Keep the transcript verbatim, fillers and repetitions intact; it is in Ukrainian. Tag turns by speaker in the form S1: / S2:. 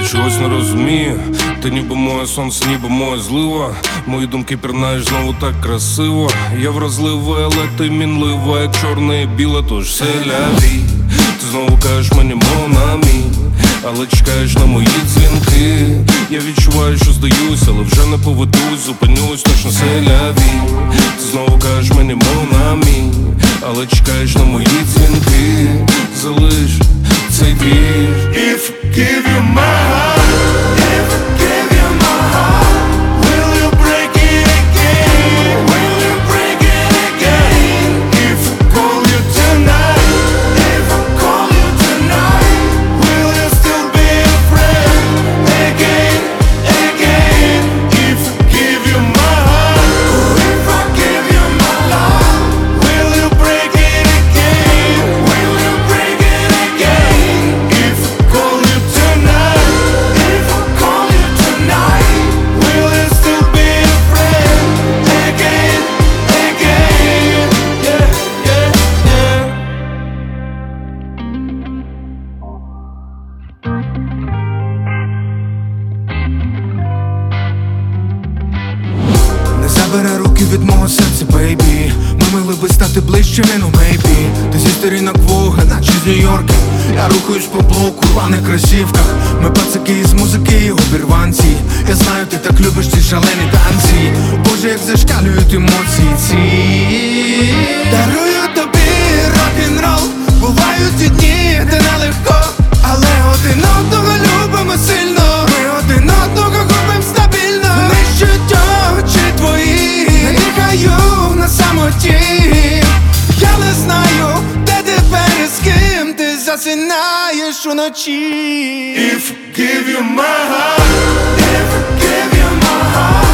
S1: чогось не розумію. Ти ніби моє сонце, ніби моя злива. Мої думки пірнаєш знову так красиво. Я вразливий, але ти мінлива, як чорне і біле, тож все ляві. Ти знову кажеш мені монамі, але чекаєш на мої дзвінки. Я відчуваю, що здаюсь, але вже не поведусь, зупинюсь, точно все ляві. Ти знову кажеш мені монамі, але чекаєш на мої дзвінки. Залиш цей двір. If give you my heart, if give you my heart, will you break it again? Will you break it again? If I call you tonight, if I call you tonight, will you still be a friend? Again, again. If I give you my heart, if I give you my love, will you break it again? Will you break it again? If I call you tonight, if I call you tonight, will you still be a friend? Again, again. Yeah, yeah, yeah.
S2: Не забере руки від мого серця, бейбі. Ми могли би стати ближче, ну мейбі. Ти зі сторінок Вога, наче з Нью-Йорка. Я рухаюсь по блоку, в рваних кросівках. Ми пацаки із музики і обірванці. Я знаю, ти так любиш ці шалені танці. Боже, як зашкалюють емоції ці. Дарую тобі рок-н-рол. Бувають ті дні, де нелегко, але один одного любимо сильно. Ми один одного губим стабільно. Нищуть очі твої, не дихаю на самоті. Я не знаю, де тепер і з ким ти засинаєш уночі.
S1: If I give you my heart, if I give you my heart.